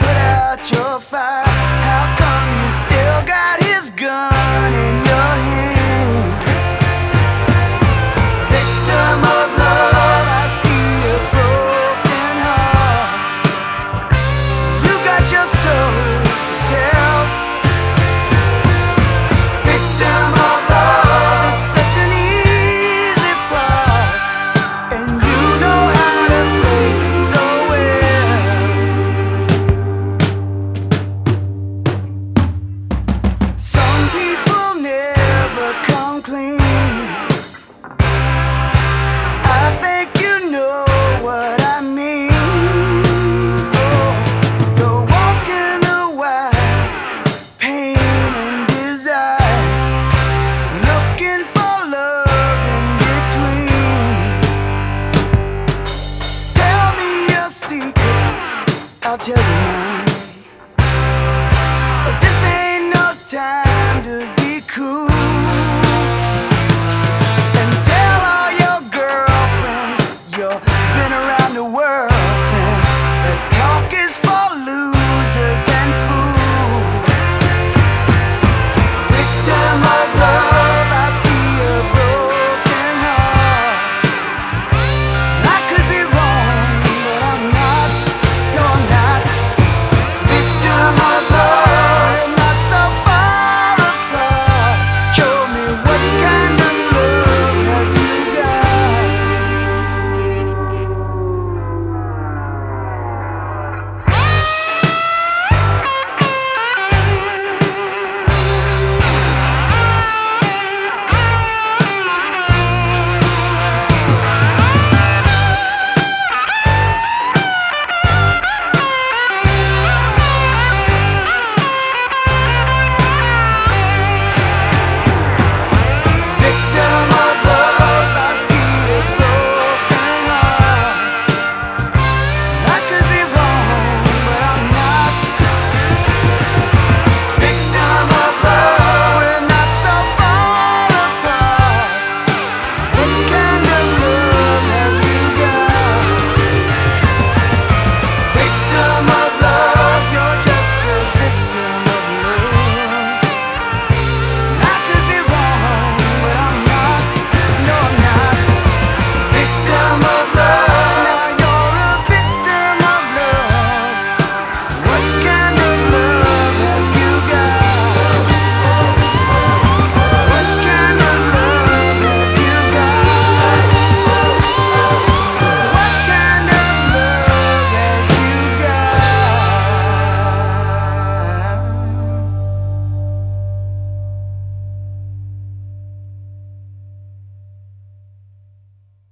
put out your fire? How come you still got his gun in your hand? Victim of love, I see a broken heart. You got your stories to tell. Victim of love, it's such an easy part, and you know how to play it so well. Some people never come clean. I think you know what I mean. Oh, you're walking a wide pain and desire, looking for love in between. Tell me your secrets, I'll tell you mine. This ain't no time to